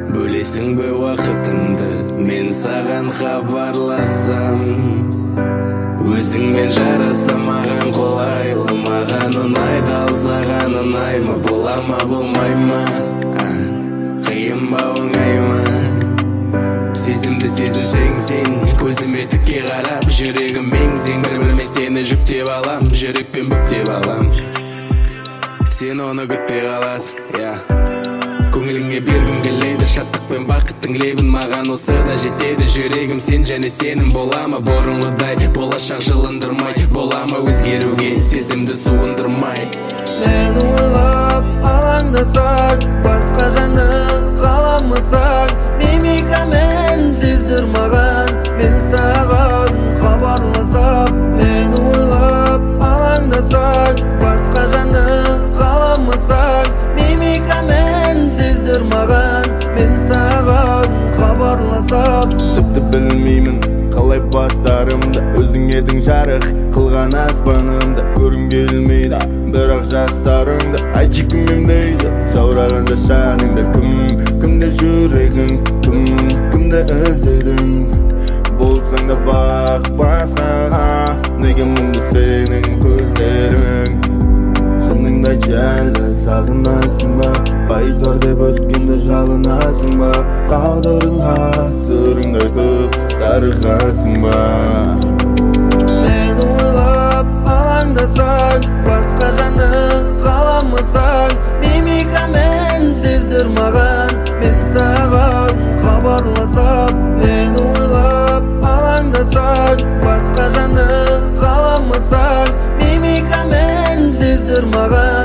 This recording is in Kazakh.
бөлесің бе уақытыңды, мен саған хабарласам. Өзіңмен жараса маған қолайлы, маған ұнайды, ал саған ұнаймы? Бола ма, болмай ма? Қиын ба, оңай ма? Сезімді сезінсең сен, көзіме тіке қарап, жүрегім мең-зең, бір-біріме сені жүктеп алам, жүрекпен бүктеп алам. Сен оны күтпей қаласың, көңіліңе бергім келеді, шаттықпен бақыттың лебін, маған осы да жетеді. Жүрегім сен және сенің бола ма? Бұрынғыдай болашақ жылындырмай, бола ма өзгеруге сезімді суындырмай? Мен ойлап алаңдасаң, басқа жаны қаламасаң, мимикамен сездір маған, мен саған хабарласам. Мен ойлап алаңдасаң, басқа жаны қаламасаң, мимикамен сездір маған, мен саған хабарласам. Тіпті білмеймін қалай бастарымды, өзің едің жарық қылған аспанымды. Көргім келмейді бірақ жастарыңды, айтшы кімем дейді жаурағанда шаныңда. Кімде жүрегің, кімді іздедің? Болсаң да бақ басқаға, неге мұнда сенің көздерің? Шыныңды айтшы, әлі сағынасың ба? Қайтар деп өткенде жалынасың ба? Тағдырыңа сырыңды айтып тарқасың ба? Мен ойлап алаңдасаң, басқа жаны қаламасаң, мимикамен сездір маған, мен саған хабарласам. Мен ойлап алаңдасаң, басқа жаны қаламасаң, мимикамен сездір маған,